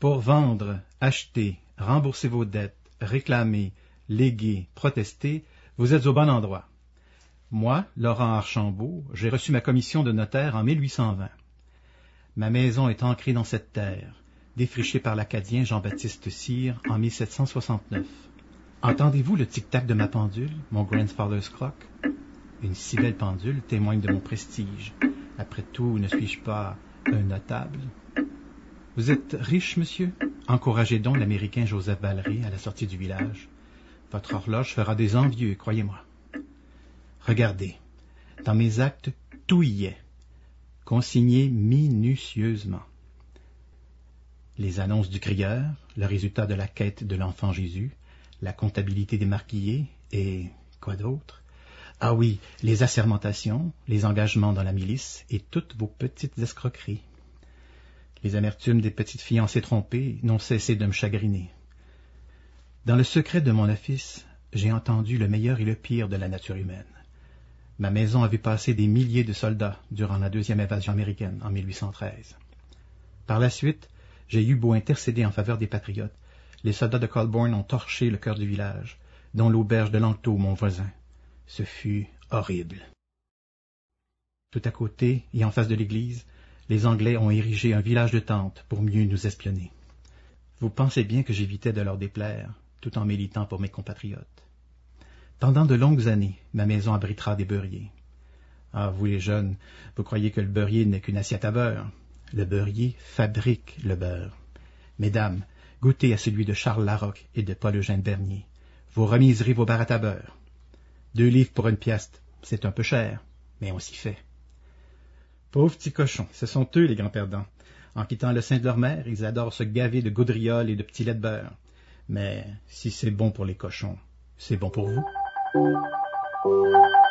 Pour vendre, acheter, rembourser vos dettes, réclamer, léguer, protester, vous êtes au bon endroit. Moi, Laurent Archambault, j'ai reçu ma commission de notaire en 1820. Ma maison est ancrée dans cette terre, défrichée par l'Acadien Jean-Baptiste Cyr en 1769. Entendez-vous le tic-tac de ma pendule, mon grandfather's clock? Une si belle pendule témoigne de mon prestige. Après tout, ne suis-je pas un notable? Vous êtes riche, monsieur? Encouragez donc l'Américain Joseph Ballery à la sortie du village. Votre horloge fera des envieux, croyez-moi. Regardez, dans mes actes, tout y est, consigné minutieusement. Les annonces du crieur, le résultat de la quête de l'enfant Jésus, la comptabilité des marquillés et quoi d'autre? Ah oui, les assermentations, les engagements dans la milice et toutes vos petites escroqueries. Les amertumes des petites fiancées trompées n'ont cessé de me chagriner. Dans le secret de mon office, j'ai entendu le meilleur et le pire de la nature humaine. Ma maison a vu passer des milliers de soldats durant la deuxième invasion américaine en 1813. Par la suite, j'ai eu beau intercéder en faveur des patriotes. Les soldats de Colborne ont torché le cœur du village, dont l'auberge de Langteau, mon voisin. Ce fut horrible. Tout à côté et en face de l'église, les Anglais ont érigé un village de tentes pour mieux nous espionner. Vous pensez bien que j'évitais de leur déplaire, tout en militant pour mes compatriotes. Pendant de longues années, ma maison abritera des beurriers. Ah, vous les jeunes, vous croyez que le beurrier n'est qu'une assiette à beurre. Le beurrier fabrique le beurre. Mesdames, goûtez à celui de Charles Larocque et de Paul-Eugène Bernier. Vous remiserez vos barattes à beurre. 2 livres pour une piastre, c'est un peu cher, mais on s'y fait. Pauvres petits cochons, ce sont eux les grands perdants. En quittant le sein de leur mère, ils adorent se gaver de gaudrioles et de petits laits de beurre. Mais si c'est bon pour les cochons, c'est bon pour vous.